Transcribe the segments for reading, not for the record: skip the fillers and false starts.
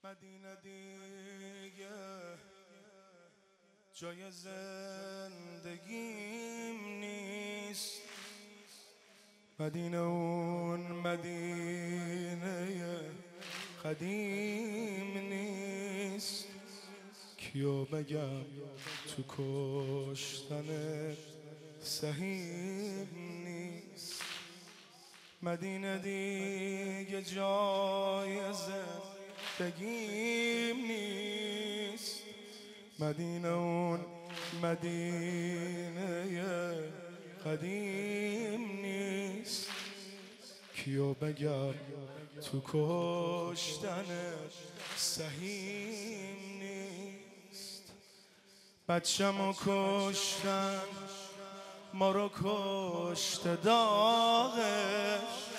مدینه دیگه جای زندگیم نیست. مدینه اون مدینه قدیم نیست. کیو بگم تو کشتن سهیم نیست. مدینه دیگه جای زندگیم نیست. مدینه اون مدینه قدیم نیست. کیو بگم تو کشتن سهیم نیست. بچه‌مو کشتن ما رو کشت داغش.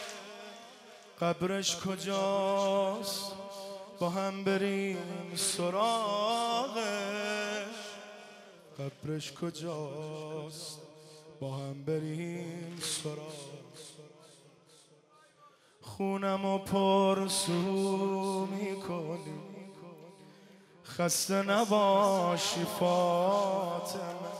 قبرش کجاست با هم بریم سراغش. قبرش کجاست با هم بریم سراغش. خونمو پرسو میکنی خسته نباشی فاطمه.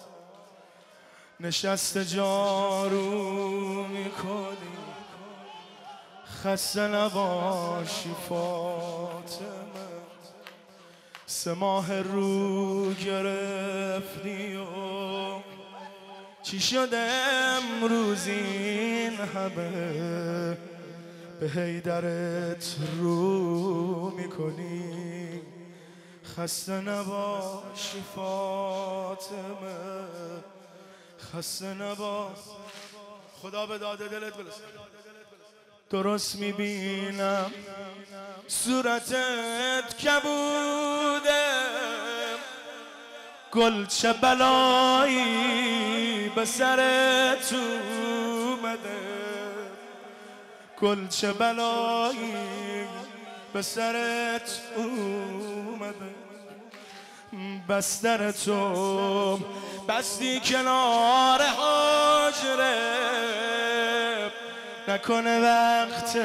نشست جارو میکنی خسته نباشی فاطمه. 3 ماه رو گرفتی و چی شده امروز این همه به حیدرت رو میکنی. خسته نباشی فاطمه، خسته نباش. خدا به داده دلت برسه. درست میبینم صورتت کبوده. گل چه بلایی به سرت اومده. گل چه بلایی به سرت اومده. بسترتو بستی کنار حاجره. نکنه وقت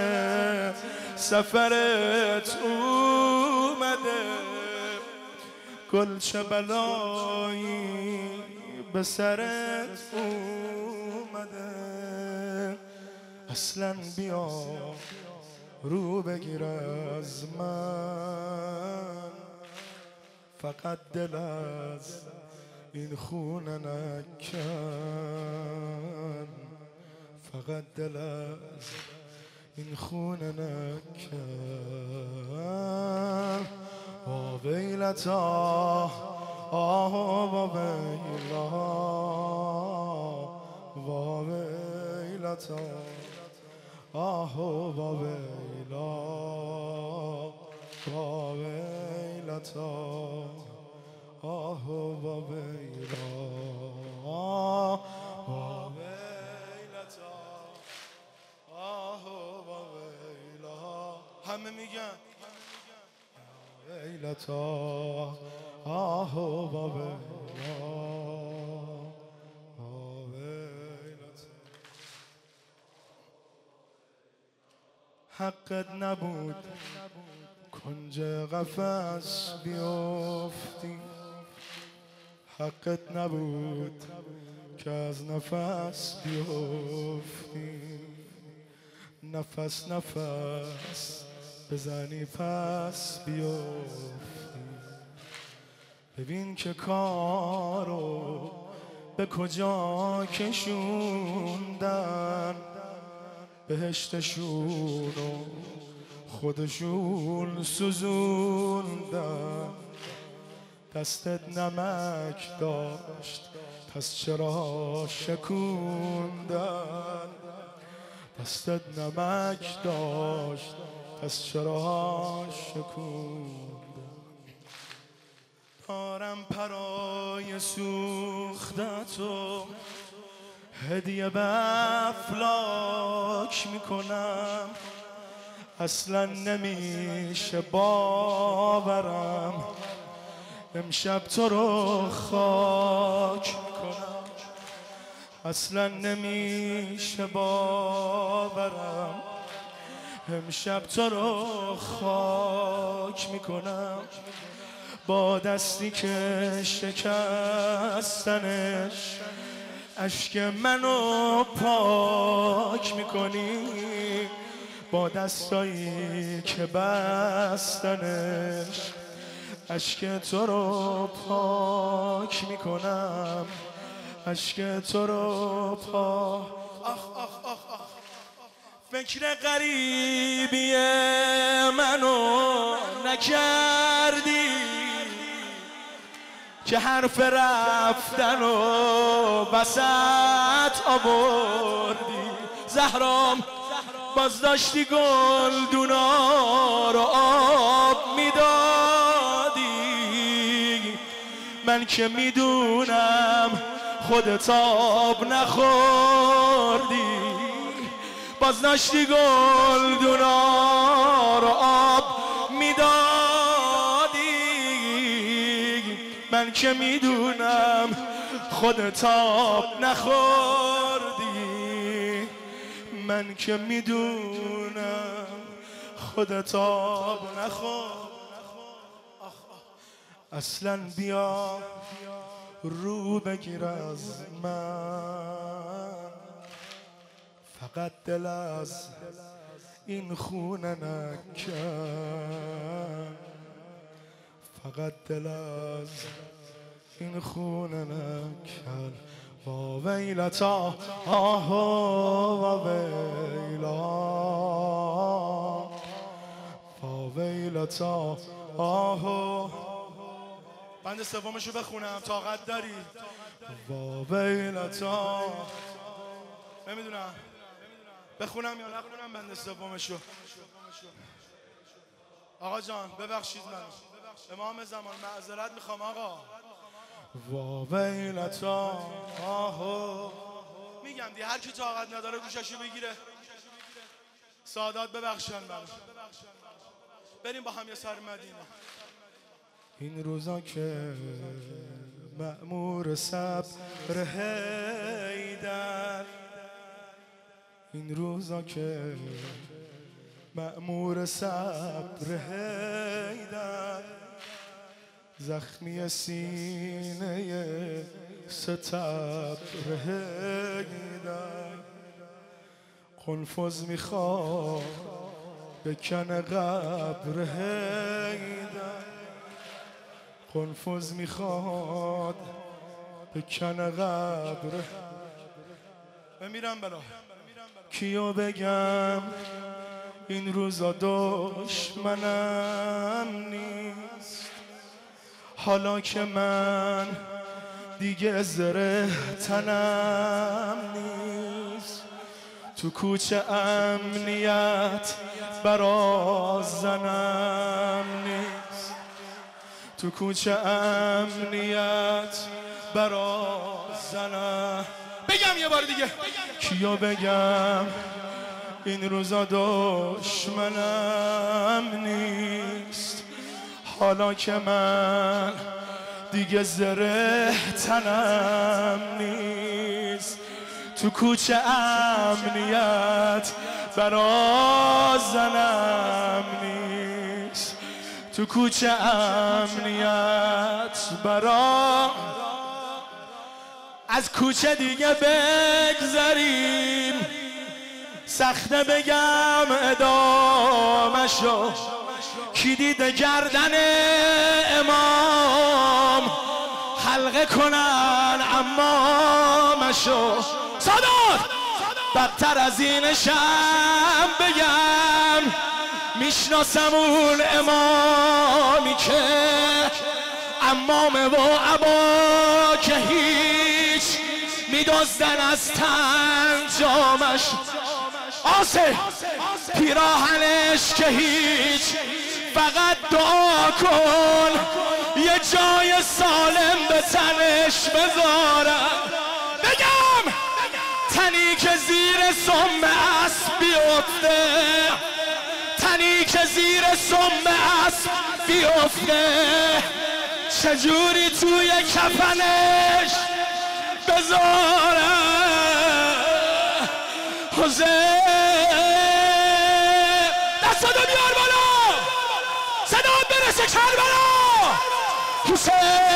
سفرت اومده. گل چه بلایی به سرت اومده. اصلا بیا رو بگیر از من. فقط دل از این خونه نکن. فقط دل از این خونه نکن. ویلتا آه ویلا ویلتا آه ویلا ویلتا آه ویلا ویلتا آه ویلا. همه میگن ویلتا آه ویلا ویلتا. حقت نبود کنج قفس بیفتی. حقت نبود که از نفس بیفتی. نفس نفس بزنی پس بیفتی. ببین که کارو به کجا کشوندن. بهشتشونو خودشون سوزوندن. دستت نمک داشت پس چرا شکوندن. دستت نمک داشت پس چرا شکوندن. دارم پرای سوختتو هدیه به افلاک میکنم. اصلا نمیشه باورم امشب تو رو خاک میکنم. اصلا نمیشه باورم امشب تو رو خاک میکنم با دستی که شکستنش اشک منو پاک میکنی با دستایی که بستنش اشک تو رو پاک میکنم اشک تو رو پاک فکر غریبی منو نکردی که حرف رفتن و وسط آوردی زهرام باز داشتی گلدونا رو آب میدادی من که میدونم خودت آب نخوردی باز داشتی گلدونا رو آب میدادی من که میدونم خودت آب نخوردی من که میدونم خودت آب نخورد اصلا بیا رو بگیر از من فقط دل از این خونه نکن فقط دل از این خونه نکن وا ویلتا آه وا ویلا وا ویلتا آه بند سومشو بخونم طاقت داری وا ویلتا نمیدونم بخونم یا نخونم بند سومشو آقا جان ببخشید منو امام زمان معذرت میخوام آقا وا ویلتا آهو میگم دی هر کی طاقت نداره گوششو بگیره سادات ببخشن منو بریم با هم یه سر مدینه این روزا که مأمور صبر حیدر این روزا که مأمور صبر حیدر زخمی سینه ستبر حیدر قنفذ میخواد بکن قبر حیدر قنفذ میخواد بکن قبر بمیرم بلا کیو بگم این روزا دشمنم نیست حالا که من دیگه زره تنم نیست تو کوچه امنیت برا زنم نیست تو کوچه امنیت برا زنم بگم یه بار دیگه کیو بگم این روزا دشمنم نیست حالا که من دیگه زره تنم نیست تو کوچه امنیت برا زنم نیست تو کوچه امنیت برا از کوچه دیگه بگذریم سخته بگم ادامشو کی دیده گردن امام حلقه کنن امامشو سادات بدتر از اینشم بگم میشناسم اون امامی که امامه و عبا که هیچ میدزدن از تنجامش آسه پیراهنش که هیچ فقط دعا کن یه جای سالم به تنش بذارم بگم تنی که زیر سم اسب بیفته تنی که زیر سم اسب بیفته چجوری توی کفنش بذارم حسین بیار بالا، صدا برسه کربلا. حسین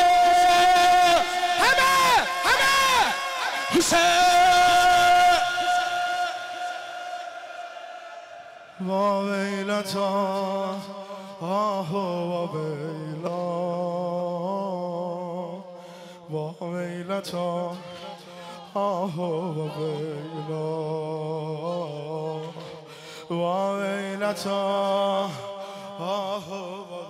همه حسین. وا ویلتا آه وا ویلا وا ویلتا آه وا ویلا وا ویلتا آه